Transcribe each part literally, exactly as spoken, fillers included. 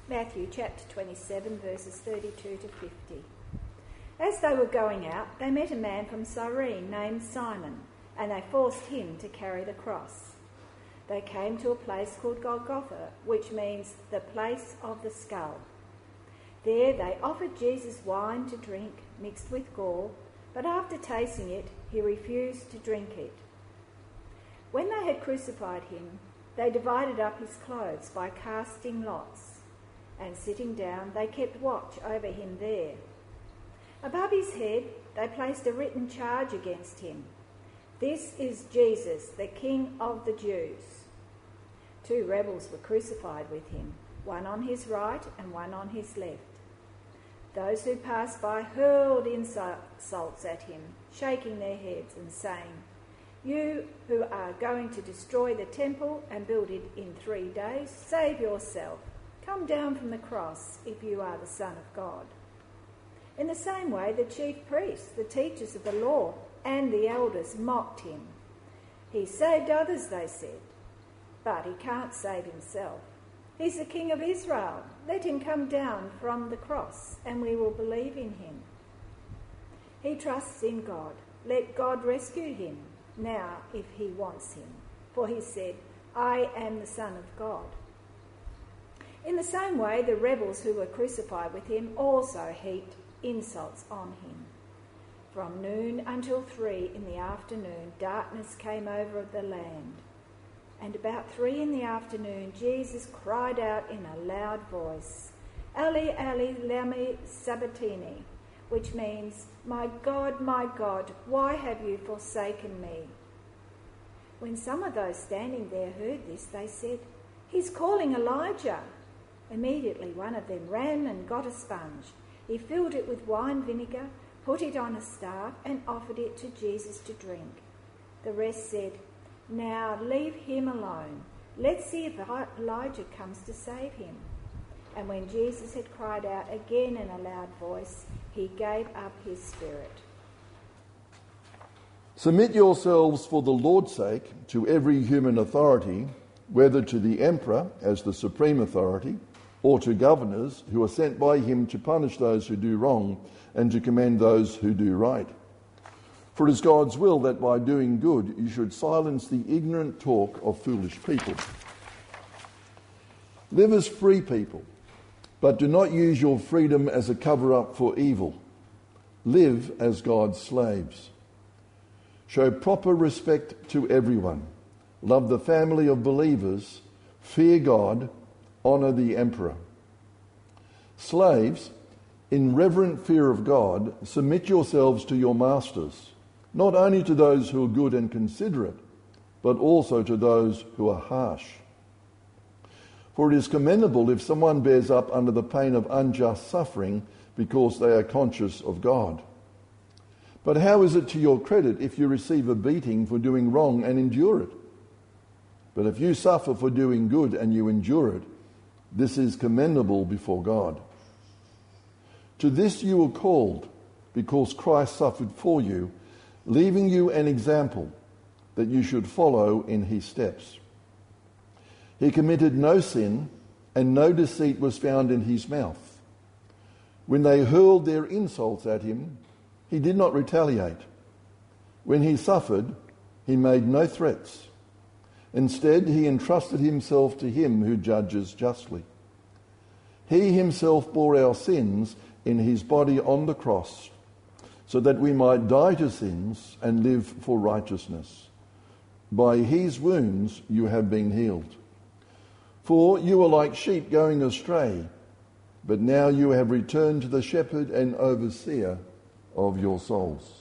Matthew chapter twenty-seven, verses thirty-two to fifty. As they were going out, they met a man from Cyrene named Simon, and they forced him to carry the cross. They came to a place called Golgotha, which means the place of the skull. There they offered Jesus wine to drink mixed with gall, but after tasting it, he refused to drink it. When they had crucified him, they divided up his clothes by casting lots, and sitting down, they kept watch over him there. Above his head, they placed a written charge against him. This is Jesus, the King of the Jews. Two rebels were crucified with him, one on his right and one on his left. Those who passed by hurled insults at him, shaking their heads and saying, "You who are going to destroy the temple and build it in three days, save yourself. Come down from the cross if you are the Son of God." In the same way, the chief priests, the teachers of the law, and the elders mocked him. "He saved others," they said, "but he can't save himself. He's the King of Israel. Let him come down from the cross, and we will believe in him. He trusts in God. Let God rescue him now if he wants him. For he said, 'I am the Son of God.'" In the same way, the rebels who were crucified with him also heaped insults on him. From noon until three in the afternoon, darkness came over the land. And about three in the afternoon, Jesus cried out in a loud voice, "Eli, Eli, lama sabachthani," which means, "My God, my God, why have you forsaken me?" When some of those standing there heard this, they said, "He's calling Elijah." Immediately one of them ran and got a sponge. He filled it with wine vinegar, put it on a staff, and offered it to Jesus to drink. The rest said, "Now leave him alone. Let's see if Elijah comes to save him." And when Jesus had cried out again in a loud voice, he gave up his spirit. Submit yourselves for the Lord's sake to every human authority, whether to the emperor as the supreme authority, or to governors who are sent by him to punish those who do wrong and to commend those who do right. For it is God's will that by doing good you should silence the ignorant talk of foolish people. Live as free people, but do not use your freedom as a cover-up for evil. Live as God's slaves. Show proper respect to everyone. Love the family of believers. Fear God. Honour the emperor. Slaves, in reverent fear of God, submit yourselves to your masters, not only to those who are good and considerate, but also to those who are harsh. For it is commendable if someone bears up under the pain of unjust suffering because they are conscious of God. But how is it to your credit if you receive a beating for doing wrong and endure it? But if you suffer for doing good and you endure it, this is commendable before God. To this you were called, because Christ suffered for you, leaving you an example that you should follow in his steps. He committed no sin, and no deceit was found in his mouth. When they hurled their insults at him, he did not retaliate. When he suffered, he made no threats. Instead, he entrusted himself to him who judges justly. He himself bore our sins in his body on the cross, so that we might die to sins and live for righteousness. By his wounds you have been healed. For you were like sheep going astray, but now you have returned to the shepherd and overseer of your souls.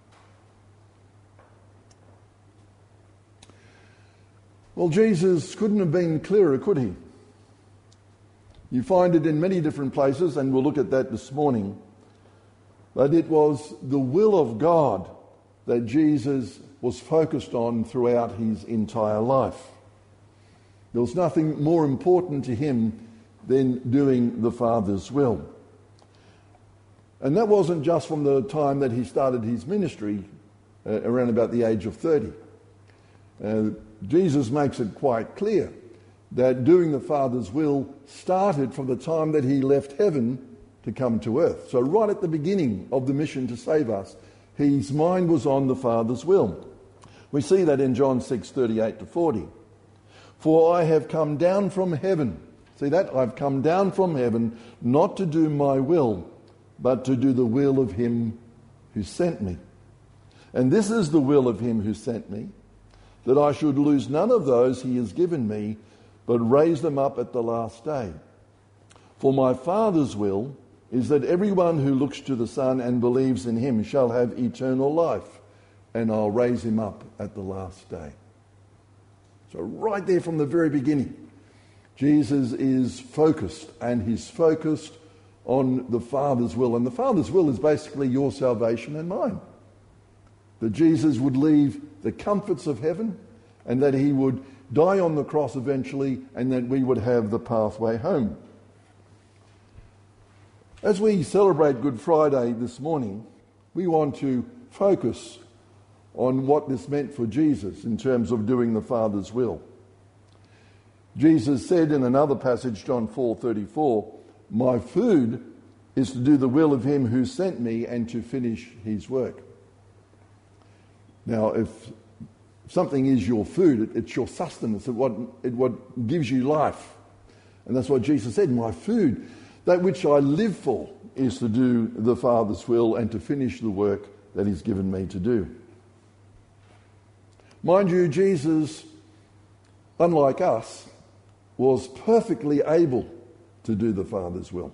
Well, Jesus couldn't have been clearer, could he? You find it in many different places, and we'll look at that this morning. But it was the will of God that Jesus was focused on throughout his entire life. There was nothing more important to him than doing the Father's will. And that wasn't just from the time that he started his ministry uh, around about the age of thirty. Uh, Jesus makes it quite clear that doing the Father's will started from the time that he left heaven to come to earth. So right at the beginning of the mission to save us, his mind was on the Father's will. We see that in John six, thirty-eight to forty. For I have come down from heaven. See that? I've come down from heaven not to do my will, but to do the will of him who sent me. And this is the will of him who sent me, that I should lose none of those he has given me, but raise them up at the last day. For my Father's will is that everyone who looks to the Son and believes in him shall have eternal life, and I'll raise him up at the last day. So right there from the very beginning, Jesus is focused, and he's focused on the Father's will. And the Father's will is basically your salvation and mine. That Jesus would leave the comforts of heaven, and that he would die on the cross eventually, and that we would have the pathway home. As we celebrate Good Friday this morning, we want to focus on what this meant for Jesus in terms of doing the Father's will. Jesus said in another passage, John four thirty-four, my food is to do the will of him who sent me and to finish his work. Now, if something is your food, it's your sustenance, it's what, it what gives you life. And that's what Jesus said, my food, that which I live for, is to do the Father's will and to finish the work that he's given me to do. Mind you, Jesus, unlike us, was perfectly able to do the Father's will.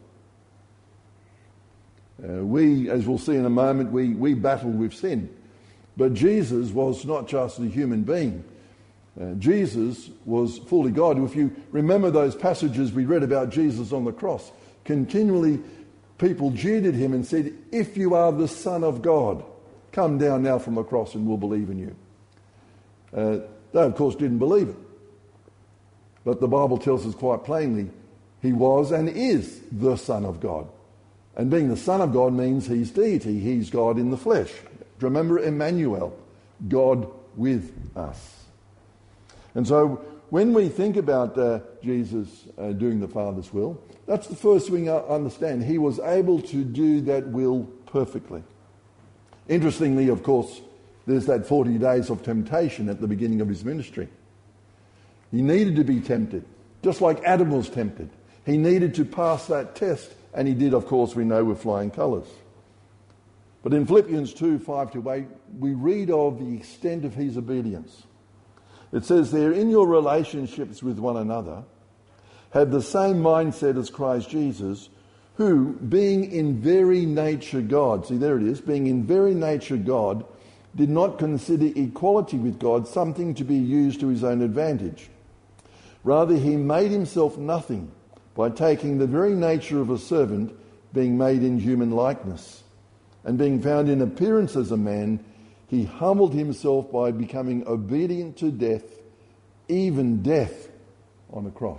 Uh, we, as we'll see in a moment, we, we battle with sin. But Jesus was not just a human being. Uh, Jesus was fully God. If you remember those passages we read about Jesus on the cross, continually people jeered at him and said, if you are the Son of God, come down now from the cross and we'll believe in you. Uh, they, of course, didn't believe it. But the Bible tells us quite plainly, he was and is the Son of God. And being the Son of God means he's deity. He's God in the flesh. Remember Emmanuel, God with us. And so when we think about uh, Jesus uh, doing the Father's will, that's the first thing I understand. He was able to do that will perfectly. Interestingly, of course, there's that forty days of temptation at the beginning of his ministry. He needed to be tempted, just like Adam was tempted. He needed to pass that test, and he did, of course, we know, with flying colours. But in Philippians two, five to eight, we read of the extent of his obedience. It says there, in your relationships with one another, have the same mindset as Christ Jesus, who, being in very nature God, see there it is, being in very nature God, did not consider equality with God something to be used to his own advantage. Rather, he made himself nothing by taking the very nature of a servant, being made in human likeness. And being found in appearance as a man, he humbled himself by becoming obedient to death, even death on a cross.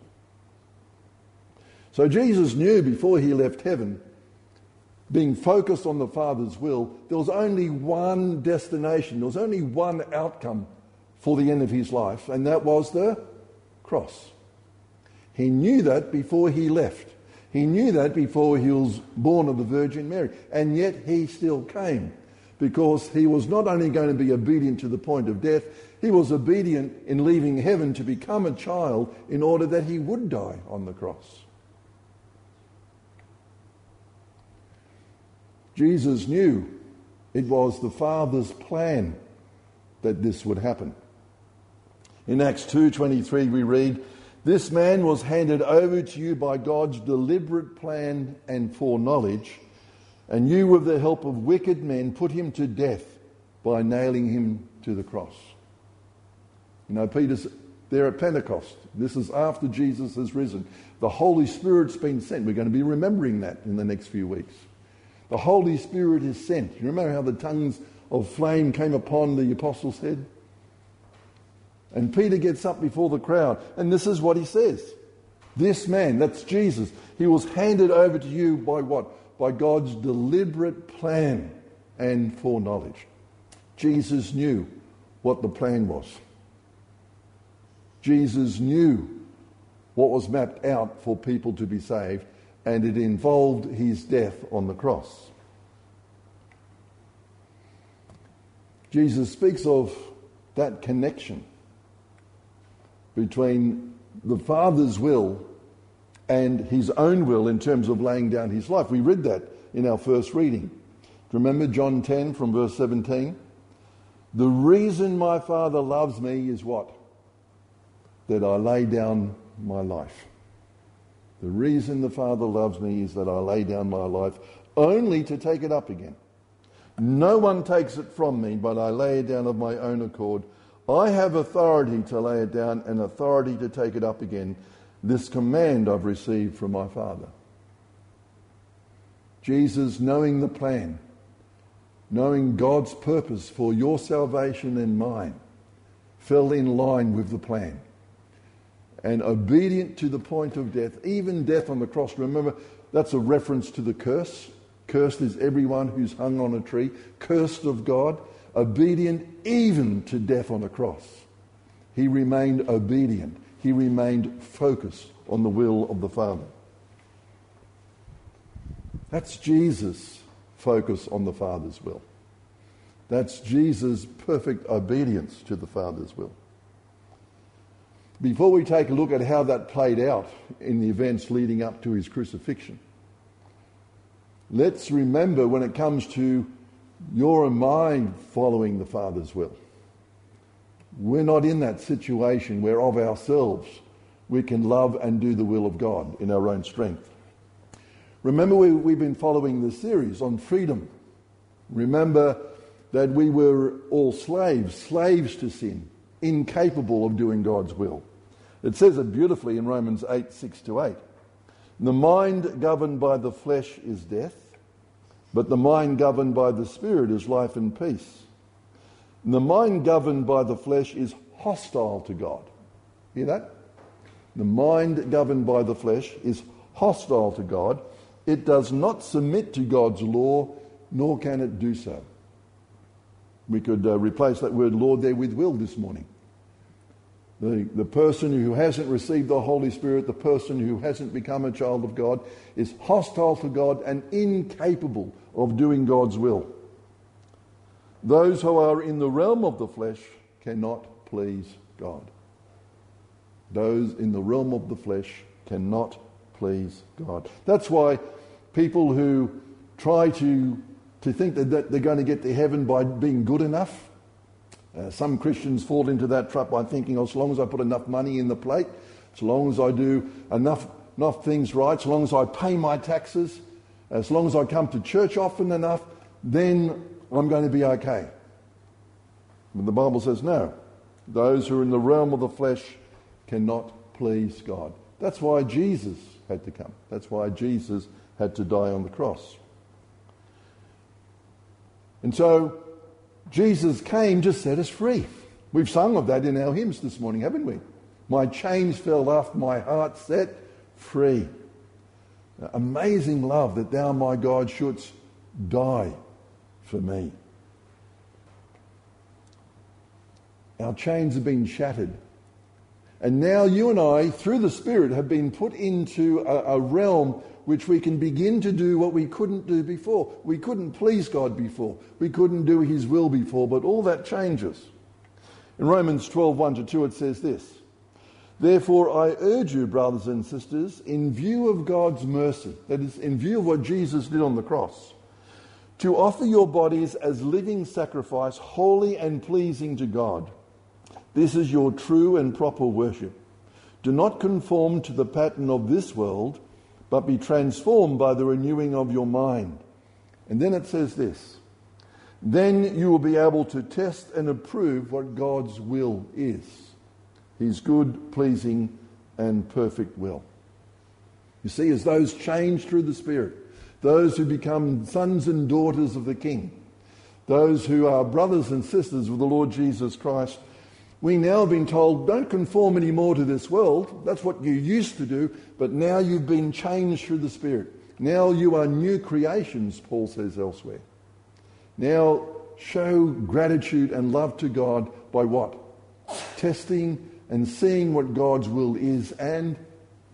So Jesus knew before he left heaven, being focused on the Father's will, there was only one destination, there was only one outcome for the end of his life, and that was the cross. He knew that before he left. He knew that before he was born of the Virgin Mary. And yet he still came, because he was not only going to be obedient to the point of death, he was obedient in leaving heaven to become a child in order that he would die on the cross. Jesus knew it was the Father's plan that this would happen. In Acts two twenty-three we read, this man was handed over to you by God's deliberate plan and foreknowledge, and you with the help of wicked men put him to death by nailing him to the cross. You know, Peter's there at Pentecost. This is after Jesus has risen. The Holy Spirit's been sent. We're going to be remembering that in the next few weeks. The Holy Spirit is sent. You remember how the tongues of flame came upon the apostles' head? And Peter gets up before the crowd, and this is what he says. This man, that's Jesus, he was handed over to you by what? By God's deliberate plan and foreknowledge. Jesus knew what the plan was. Jesus knew what was mapped out for people to be saved, and it involved his death on the cross. Jesus speaks of that connection between the Father's will and his own will in terms of laying down his life. We read that in our first reading. Remember John ten from verse seventeen? The reason my Father loves me is what? That I lay down my life. The reason the Father loves me is that I lay down my life only to take it up again. No one takes it from me, but I lay it down of my own accord. I have authority to lay it down and authority to take it up again. This command I've received from my Father. Jesus, knowing the plan, knowing God's purpose for your salvation and mine, fell in line with the plan. And obedient to the point of death, even death on the cross. Remember, that's a reference to the curse. Cursed is everyone who's hung on a tree. Cursed of God. Obedient even to death on a cross. He remained obedient. He remained focused on the will of the Father. That's Jesus' focus on the Father's will. That's Jesus' perfect obedience to the Father's will. Before we take a look at how that played out in the events leading up to his crucifixion, let's remember when it comes to your and my following the Father's will, we're not in that situation where of ourselves we can love and do the will of God in our own strength. Remember, we, we've been following the series on freedom. Remember that we were all slaves, slaves to sin, incapable of doing God's will. It says it beautifully in Romans eight, six to eight. The mind governed by the flesh is death, but the mind governed by the Spirit is life and peace. The mind governed by the flesh is hostile to God. Hear that? The mind governed by the flesh is hostile to God. It does not submit to God's law, nor can it do so. We could uh, replace that word Lord there with will this morning. The, the person who hasn't received the Holy Spirit, the person who hasn't become a child of God, is hostile to God and incapable of doing God's will. Those who are in the realm of the flesh cannot please God. Those in the realm of the flesh cannot please God. That's why people who try to, to think that, that they're going to get to heaven by being good enough, Uh, some Christians fall into that trap by thinking, oh, as long as I put enough money in the plate, as long as I do enough, enough things right, as long as I pay my taxes, as long as I come to church often enough, then I'm going to be okay. But the Bible says no. Those who are in the realm of the flesh cannot please God. That's why Jesus had to come. That's why Jesus had to die on the cross. And so Jesus came to set us free. We've sung of that in our hymns this morning, haven't we? My chains fell off, my heart set free. Amazing love that thou, my God, shouldst die for me. Our chains have been shattered. And now you and I, through the Spirit, have been put into a, a realm which we can begin to do what we couldn't do before. We couldn't please God before. We couldn't do his will before, but all that changes. In Romans twelve, one to two, it says this: Therefore I urge you, brothers and sisters, in view of God's mercy, that is, in view of what Jesus did on the cross, to offer your bodies as living sacrifice, holy and pleasing to God. This is your true and proper worship. Do not conform to the pattern of this world, but be transformed by the renewing of your mind. And then it says this: Then you will be able to test and approve what God's will is, his good, pleasing, and perfect will. You see, as those changed through the Spirit, those who become sons and daughters of the King, those who are brothers and sisters of the Lord Jesus Christ, we now have been told, don't conform anymore to this world. That's what you used to do, but now you've been changed through the Spirit. Now you are new creations, Paul says elsewhere. Now show gratitude and love to God by what? Testing and seeing what God's will is and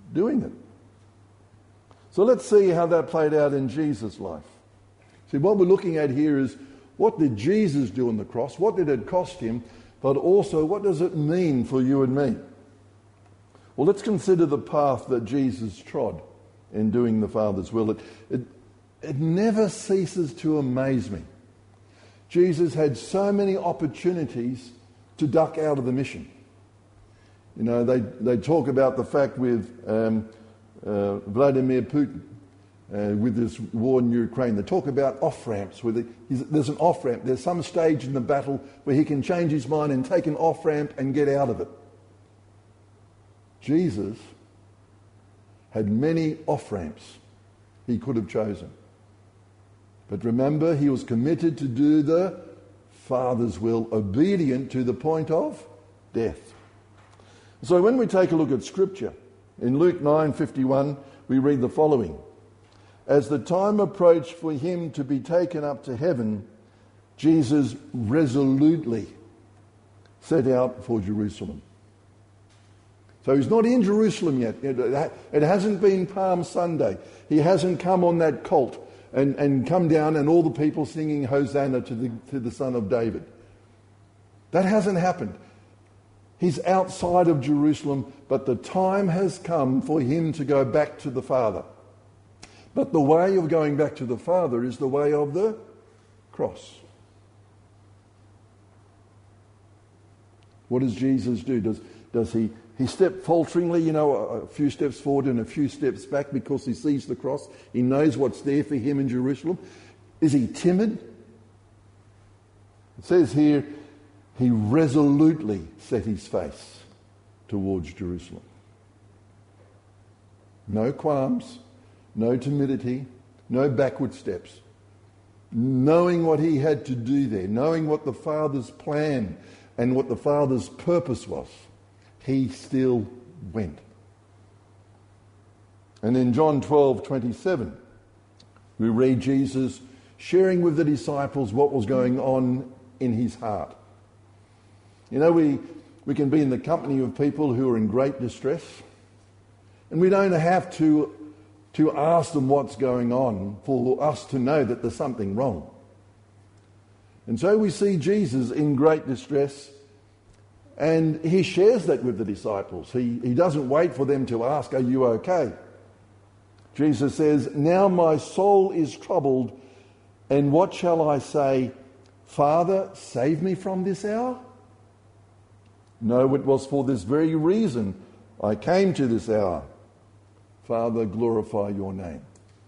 doing it. So let's see how that played out in Jesus' life. See, what we're looking at here is what did Jesus do on the cross? What did it cost him? But also, what does it mean for you and me? Well, let's consider the path that Jesus trod in doing the Father's will. It, it, it never ceases to amaze me. Jesus had so many opportunities to duck out of the mission. You know, they, they talk about the fact with um, uh, Vladimir Putin, uh, with this war in Ukraine. They talk about off-ramps. Where the, there's an off-ramp. There's some stage in the battle where he can change his mind and take an off-ramp and get out of it. Jesus had many off-ramps he could have chosen. But remember, he was committed to do the Father's will, obedient to the point of death. So when we take a look at Scripture, in Luke nine fifty-one, we read the following. As the time approached for him to be taken up to heaven, Jesus resolutely set out for Jerusalem. So he's not in Jerusalem yet. It hasn't been Palm Sunday. He hasn't come on that colt and, and come down and all the people singing Hosanna to the, to the Son of David. That hasn't happened. He's outside of Jerusalem, but the time has come for him to go back to the Father. But the way of going back to the Father is the way of the cross. What does Jesus do? Does, does he, he step falteringly, you know, a, a few steps forward and a few steps back because he sees the cross? He knows what's there for him in Jerusalem. Is he timid? It says here, he resolutely set his face towards Jerusalem. No qualms, no timidity, no backward steps. Knowing what he had to do there, knowing what the Father's plan and what the Father's purpose was, he still went. And in John twelve twenty-seven, we read Jesus sharing with the disciples what was going on in his heart. You know, we, we can be in the company of people who are in great distress, and we don't have to, to ask them what's going on for us to know that there's something wrong. And so we see Jesus in great distress, and he shares that with the disciples. He, he doesn't wait for them to ask, "Are you okay?" Jesus says, "Now my soul is troubled, and what shall I say? Father, save me from this hour? No, it was for this very reason I came to this hour. Father, glorify your name."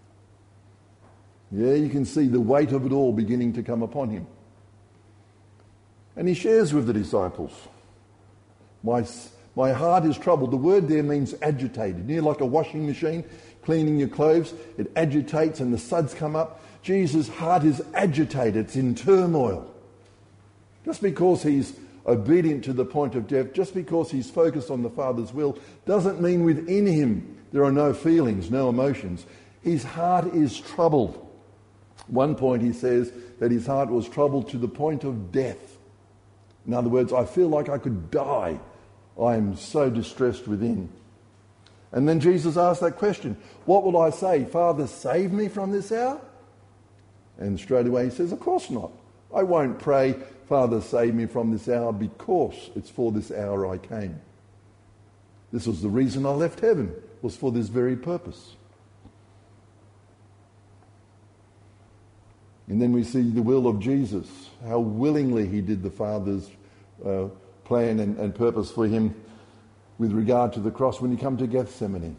Yeah, you can see the weight of it all beginning to come upon him. And he shares with the disciples, My, my heart is troubled. The word there means agitated. Near like a washing machine cleaning your clothes. It agitates and the suds come up. Jesus' heart is agitated. It's in turmoil. Just because he's obedient to the point of death, just because he's focused on the Father's will, doesn't mean within him there are no feelings, no emotions. His heart is troubled. One point he says that his heart was troubled to the point of death. In other words, I feel like I could die. I am so distressed within. And then Jesus asked that question, what will I say? Father, save me from this hour? And straight away he says, of course not. I won't pray, Father, save me from this hour, because it's for this hour I came. This was the reason I left heaven, was for this very purpose. And then we see the will of Jesus, how willingly he did the Father's uh, plan and, and purpose for him with regard to the cross when he come to Gethsemane.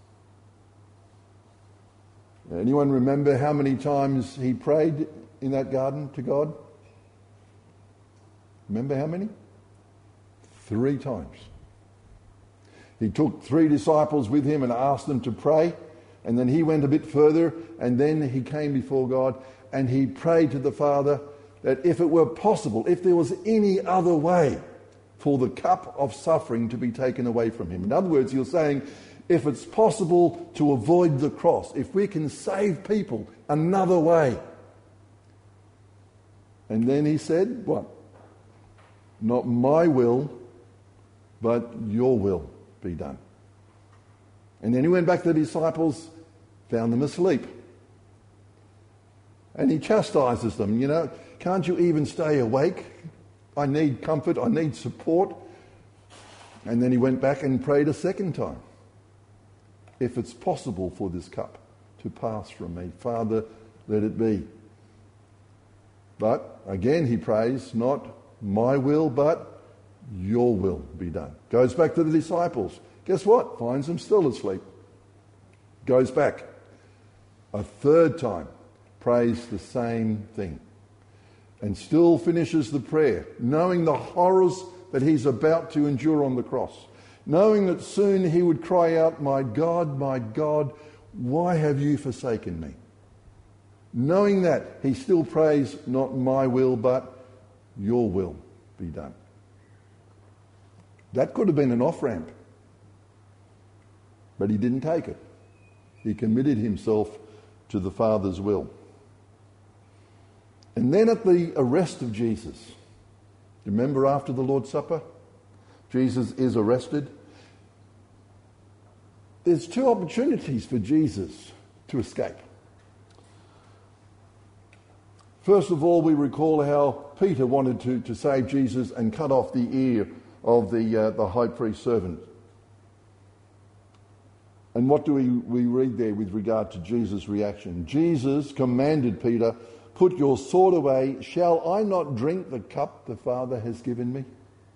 Anyone remember how many times he prayed in that garden to God? Remember how many? Three times. He took three disciples with him and asked them to pray, and then he went a bit further, and then he came before God and he prayed to the Father that if it were possible, if there was any other way for the cup of suffering to be taken away from him. In other words, he was saying, if it's possible to avoid the cross, if we can save people another way. And then he said, what? Not my will, but your will be done. And then he went back to the disciples, found them asleep. And he chastises them, you know, can't you even stay awake? I need comfort, I need support. And then he went back and prayed a second time. If it's possible for this cup to pass from me, Father, let it be. But again he prays, not my will, but your will be done. Goes back to the disciples. Guess what? Finds them still asleep. Goes back. A third time. Prays the same thing. And still finishes the prayer, knowing the horrors that he's about to endure on the cross. Knowing that soon he would cry out, my God, my God, why have you forsaken me? Knowing that, he still prays, not my will, but your will be done. That could have been an off-ramp. But he didn't take it. He committed himself to the Father's will. And then at the arrest of Jesus, remember after the Lord's Supper, Jesus is arrested. There's two opportunities for Jesus to escape. First of all, we recall how Peter wanted to, to save Jesus and cut off the ear of the, uh, the high priest's servant. And what do we, we read there with regard to Jesus' reaction? Jesus commanded Peter, put your sword away. Shall I not drink the cup the Father has given me?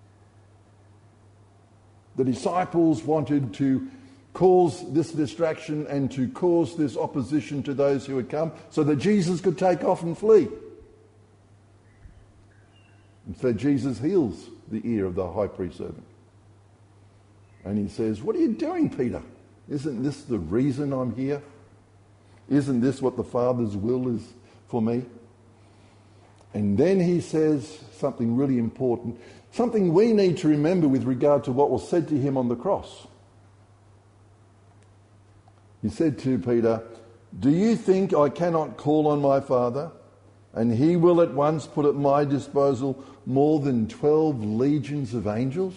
The disciples wanted to cause this distraction and to cause this opposition to those who had come so that Jesus could take off and flee. Instead, Jesus heals the ear of the high priest servant. And he says, what are you doing, Peter? Isn't this the reason I'm here? Isn't this what the Father's will is for me? And then he says something really important, something we need to remember with regard to what was said to him on the cross. He said to Peter, do you think I cannot call on my Father, and he will at once put at my disposal more than twelve legions of angels?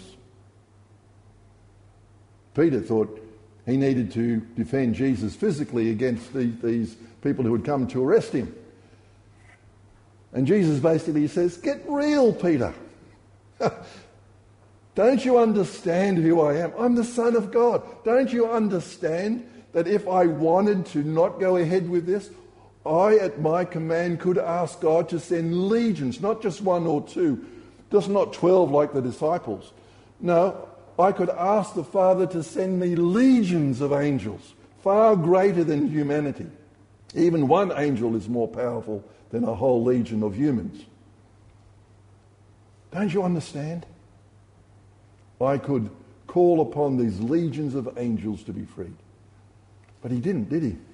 Peter thought he needed to defend Jesus physically against the, these people who had come to arrest him. And Jesus basically says, get real, Peter. Don't you understand who I am? I'm the Son of God. Don't you understand that if I wanted to not go ahead with this, I, at my command, could ask God to send legions, not just one or two, just not twelve like the disciples. No, I could ask the Father to send me legions of angels, far greater than humanity. Even one angel is more powerful than a whole legion of humans. Don't you understand? I could call upon these legions of angels to be freed. But he didn't, did he?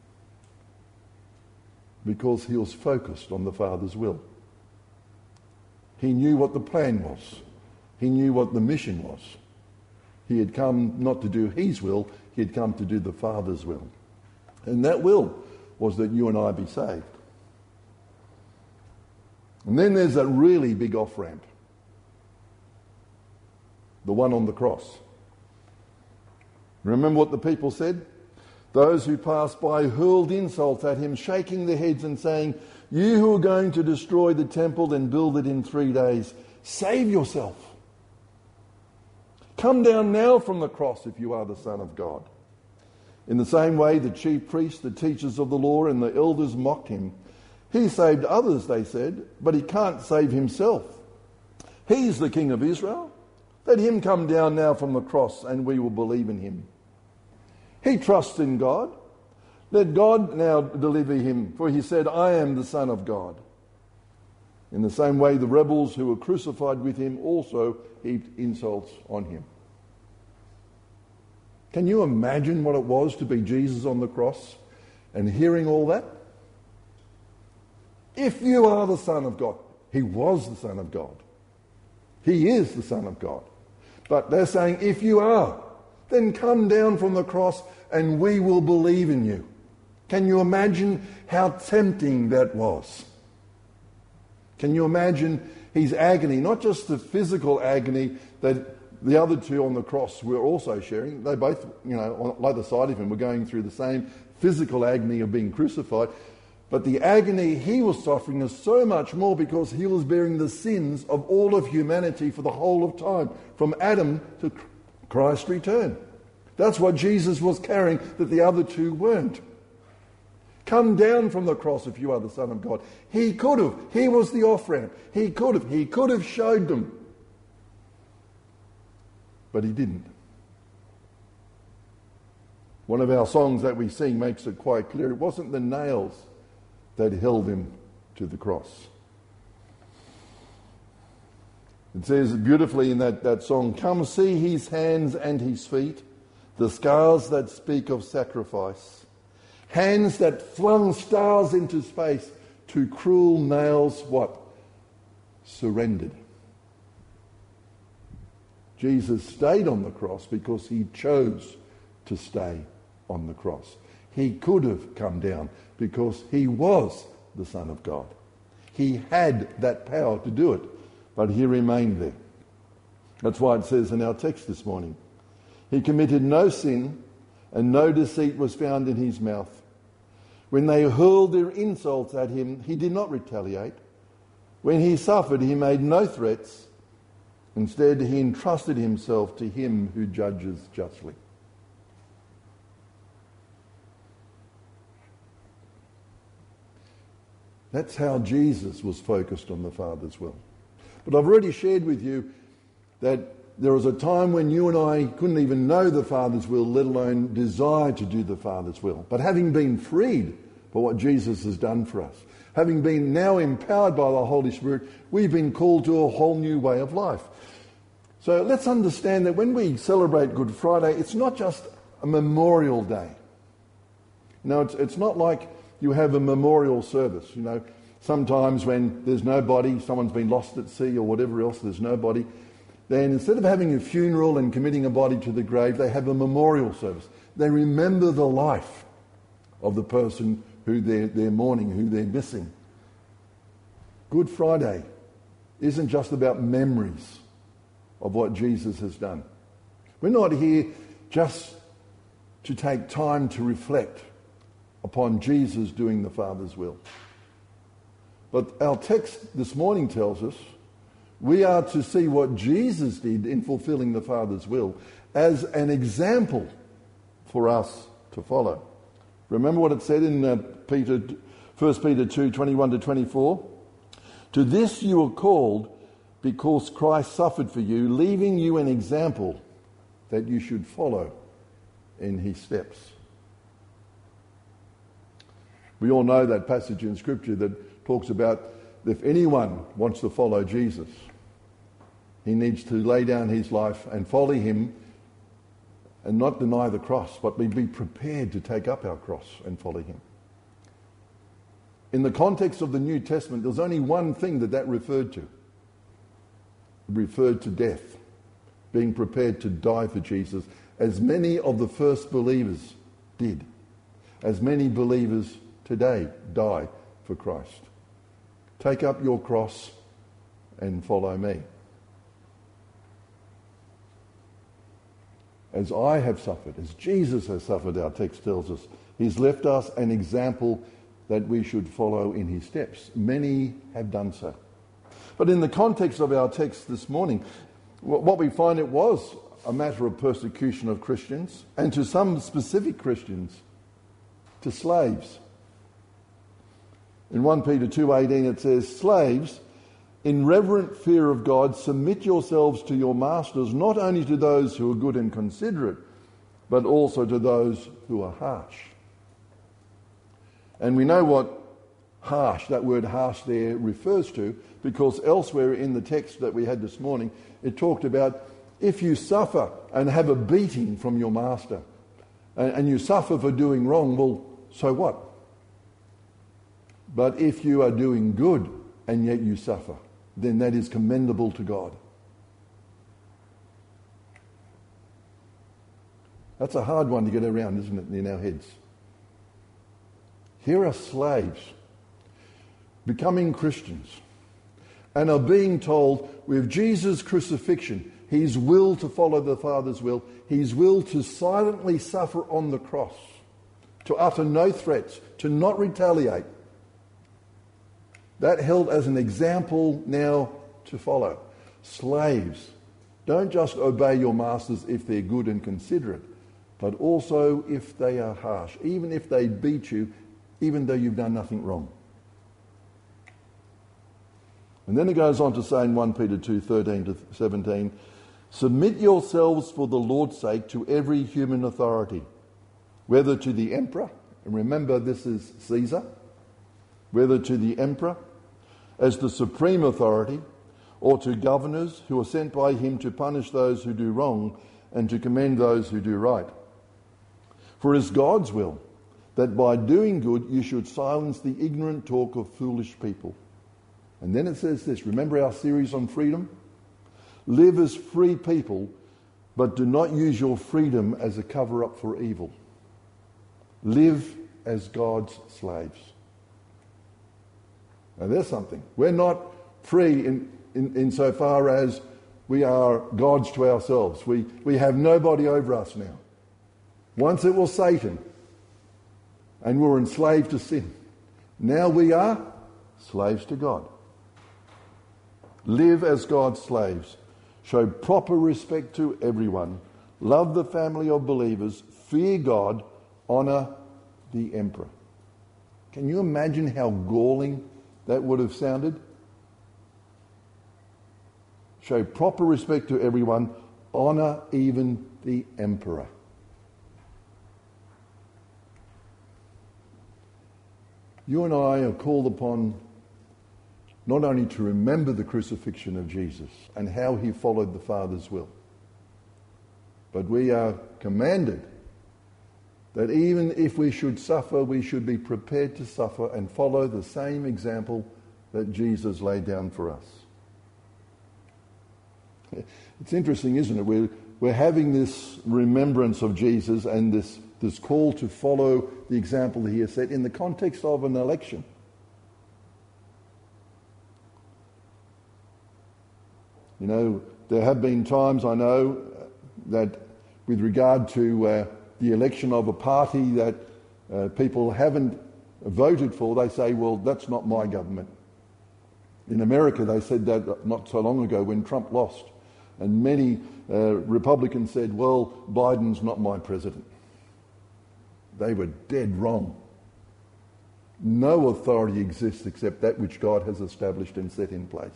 Because he was focused on the Father's will. He knew what the plan was. He knew what the mission was. He had come not to do his will, he had come to do the Father's will. And that will was that you and I be saved. And then there's that really big off-ramp. The one on the cross. Remember what the people said? Those who passed by hurled insults at him, shaking their heads and saying, you who are going to destroy the temple and build it in three days, save yourself. Come down now from the cross if you are the Son of God. In the same way, the chief priests, the teachers of the law, and the elders mocked him. He saved others, they said, but he can't save himself. He's the King of Israel. Let him come down now from the cross and we will believe in him. He trusts in God. Let God now deliver him, for he said, I am the Son of God. In the same way, the rebels who were crucified with him also heaped insults on him. Can you imagine what it was to be Jesus on the cross and hearing all that? If you are the Son of God, he was the Son of God. He is the Son of God. But they're saying, if you are, then come down from the cross and we will believe in you. Can you imagine how tempting that was? Can you imagine his agony, not just the physical agony that the other two on the cross were also sharing. They both, you know, on either side of him were going through the same physical agony of being crucified. But the agony he was suffering is so much more because he was bearing the sins of all of humanity for the whole of time, from Adam to Christ's return. That's what Jesus was carrying that the other two weren't. Come down from the cross if you are the Son of God. He could have. He was the off-ramp. He could have. He could have showed them. But he didn't. One of our songs that we sing makes it quite clear. It wasn't the nails that held him to the cross. It says beautifully in that, that song, come see his hands and his feet, the scars that speak of sacrifice. Hands that flung stars into space, to cruel nails, what? Surrendered. Jesus stayed on the cross because he chose to stay on the cross. He could have come down because he was the Son of God. He had that power to do it, but he remained there. That's why it says in our text this morning, he committed no sin and no deceit was found in his mouth. When they hurled their insults at him, he did not retaliate. When he suffered, he made no threats. Instead, he entrusted himself to him who judges justly. That's how Jesus was focused on the Father's will. But I've already shared with you that there was a time when you and I couldn't even know the Father's will, let alone desire to do the Father's will. But having been freed by what Jesus has done for us, having been now empowered by the Holy Spirit, we've been called to a whole new way of life. So let's understand that when we celebrate Good Friday, it's not just a memorial day. No, it's, it's not like you have a memorial service. You know, sometimes when there's nobody, someone's been lost at sea or whatever else, there's nobody, then instead of having a funeral and committing a body to the grave, they have a memorial service. They remember the life of the person who they're, they're mourning, who they're missing. Good Friday isn't just about memories of what Jesus has done. We're not here just to take time to reflect upon Jesus doing the Father's will. But our text this morning tells us we are to see what Jesus did in fulfilling the Father's will as an example for us to follow. Remember what it said in uh, Peter, First Peter two, twenty-one to twenty-four? To this you were called because Christ suffered for you, leaving you an example that you should follow in his steps. We all know that passage in Scripture that talks about if anyone wants to follow Jesus, he needs to lay down his life and follow him and not deny the cross, but be prepared to take up our cross and follow him. In the context of the New Testament, there's only one thing that that referred to. It referred to death, being prepared to die for Jesus, as many of the first believers did, as many believers today die for Christ. Take up your cross and follow me. As I have suffered, as Jesus has suffered, our text tells us, he's left us an example that we should follow in his steps. Many have done so. But in the context of our text this morning, what we find, it was a matter of persecution of Christians, and to some specific Christians, to slaves. In First Peter two eighteen it says, slaves, in reverent fear of God, submit yourselves to your masters, not only to those who are good and considerate, but also to those who are harsh. And we know what harsh, that word harsh there refers to, because elsewhere in the text that we had this morning, it talked about if you suffer and have a beating from your master, and, and you suffer for doing wrong, well, so what? But if you are doing good and yet you suffer, then that is commendable to God. That's a hard one to get around, isn't it, in our heads? Here are slaves becoming Christians and are being told with Jesus' crucifixion, his will to follow the Father's will, his will to silently suffer on the cross, to utter no threats, to not retaliate. That held as an example now to follow. Slaves, don't just obey your masters if they're good and considerate, but also if they are harsh, even if they beat you, even though you've done nothing wrong. And then it goes on to say in First Peter two, thirteen to seventeen, submit yourselves for the Lord's sake to every human authority, whether to the emperor, and remember this is Caesar, whether to the emperor as the supreme authority, or to governors who are sent by him to punish those who do wrong and to commend those who do right. For it is God's will that by doing good you should silence the ignorant talk of foolish people. And then it says this, remember our series on freedom? Live as free people, but do not use your freedom as a cover-up for evil. Live as God's slaves. Now there's something. We're not free in, in, insofar as we are gods to ourselves. We, we have nobody over us now. Once it was Satan, and we were enslaved to sin. Now we are slaves to God. Live as God's slaves. Show proper respect to everyone. Love the family of believers. Fear God. Honour the emperor. Can you imagine how galling that would have sounded? Show proper respect to everyone. Honour even the emperor. You and I are called upon not only to remember the crucifixion of Jesus and how he followed the Father's will, but we are commanded that even if we should suffer, we should be prepared to suffer and follow the same example that Jesus laid down for us. It's interesting, isn't it? We're, we're having this remembrance of Jesus and this, this call to follow the example that he has set in the context of an election. You know, there have been times, I know, that with regard to uh, the election of a party that uh, people haven't voted for, they say, well, that's not my government. In America, they said that not so long ago when Trump lost. And many uh, Republicans said, well, Biden's not my president. They were dead wrong. No authority exists except that which God has established and set in place.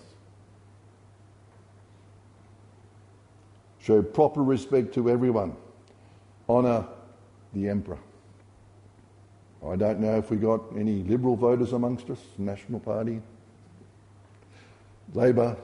Show proper respect to everyone. Honour the emperor. I don't know if we got any Liberal voters amongst us, National Party, Labor.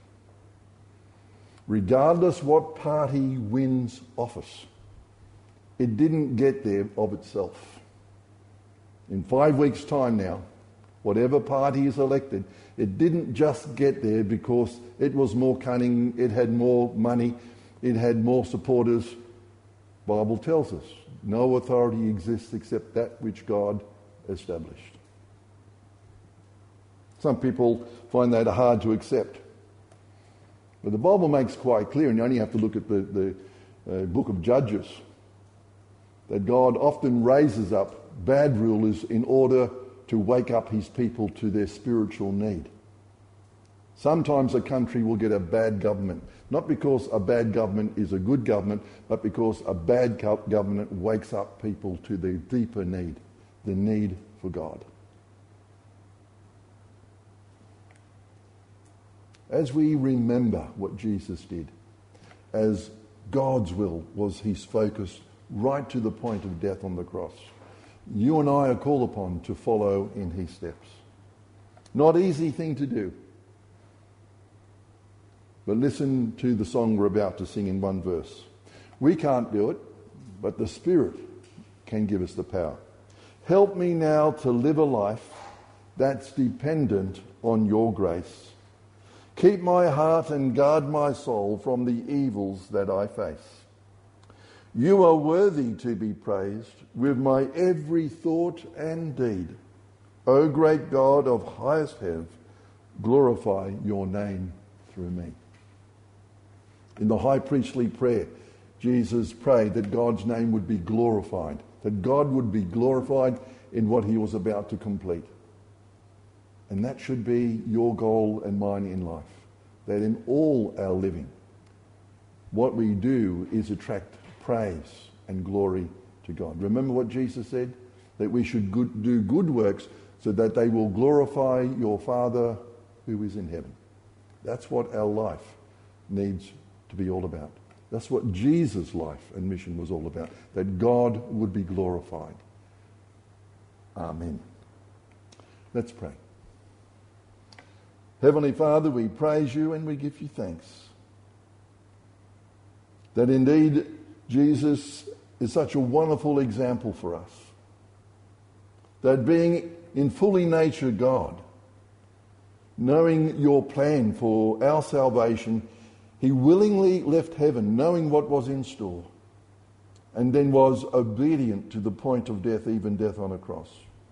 Regardless what party wins office, it didn't get there of itself. In five weeks' time now, whatever party is elected, it didn't just get there because it was more cunning, it had more money, it had more supporters. The Bible tells us no authority exists except that which God established. Some people find that hard to accept. But the Bible makes quite clear, and you only have to look at the, the uh, book of Judges, that God often raises up bad rulers in order to wake up his people to their spiritual need. Sometimes a country will get a bad government, not because a bad government is a good government, but because a bad government wakes up people to their deeper need, the need for God. As we remember what Jesus did, as God's will was his focus right to the point of death on the cross, you and I are called upon to follow in his steps. Not easy thing to do. But listen to the song we're about to sing in one verse. We can't do it, but the Spirit can give us the power. Help me now to live a life that's dependent on your grace. Keep my heart and guard my soul from the evils that I face. You are worthy to be praised with my every thought and deed. O great God of highest heaven, glorify your name through me. In the high priestly prayer, Jesus prayed that God's name would be glorified, that God would be glorified in what he was about to complete. And that should be your goal and mine in life, that in all our living, what we do is attract praise and glory to God. Remember what Jesus said? That we should good, do good works so that they will glorify your Father who is in heaven. That's what our life needs to be all about. That's what Jesus' life and mission was all about, that God would be glorified. Amen. Let's pray. Heavenly Father, we praise you and we give you thanks. That indeed Jesus is such a wonderful example for us. That being in fully nature God, knowing your plan for our salvation, he willingly left heaven knowing what was in store, and then was obedient to the point of death, even death on a cross.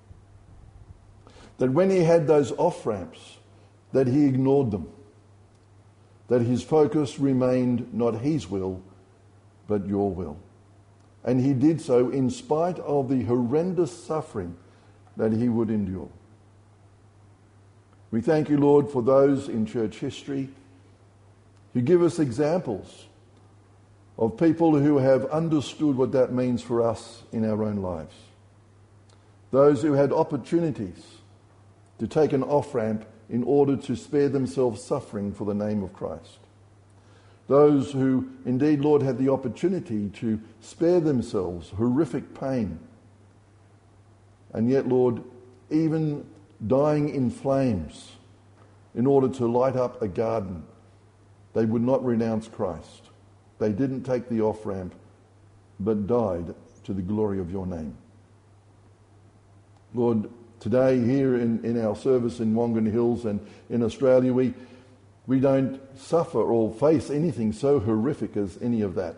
That when he had those off-ramps, that he ignored them. That his focus remained not his will, but your will. And he did so in spite of the horrendous suffering that he would endure. We thank you, Lord, for those in church history who give us examples of people who have understood what that means for us in our own lives. Those who had opportunities to take an off-ramp in order to spare themselves suffering for the name of Christ. Those who, indeed, Lord, had the opportunity to spare themselves horrific pain. And yet, Lord, even dying in flames in order to light up a garden, they would not renounce Christ. They didn't take the off-ramp, but died to the glory of your name. Lord, today here in, in our service in Wongan Hills and in Australia, we, we don't suffer or face anything so horrific as any of that.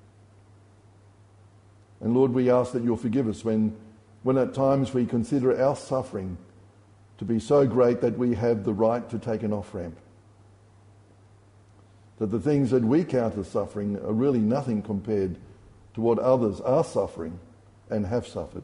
And Lord, we ask that you'll forgive us when, when at times we consider our suffering to be so great that we have the right to take an off-ramp. That the things that we count as suffering are really nothing compared to what others are suffering and have suffered.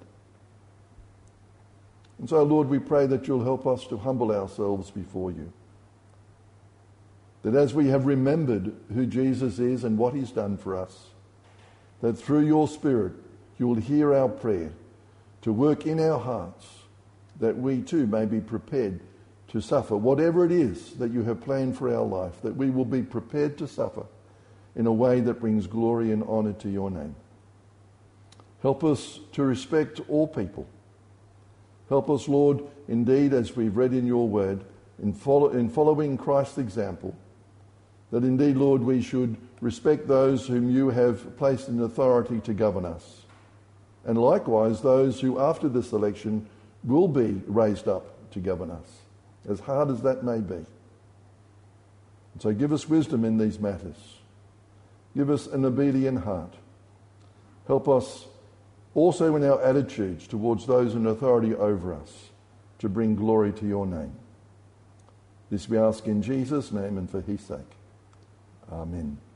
And so, Lord, we pray that you'll help us to humble ourselves before you. That as we have remembered who Jesus is and what he's done for us, that through your Spirit you will hear our prayer to work in our hearts, that we too may be prepared to suffer whatever it is that you have planned for our life, that we will be prepared to suffer in a way that brings glory and honour to your name. Help us to respect all people. Help us, Lord, indeed, as we've read in your word, in, follow, in following Christ's example, that indeed, Lord, we should respect those whom you have placed in authority to govern us. And likewise, those who after this election will be raised up to govern us, as hard as that may be. And so give us wisdom in these matters. Give us an obedient heart. Help us also in our attitudes towards those in authority over us to bring glory to your name. This we ask in Jesus' name and for his sake. Amen.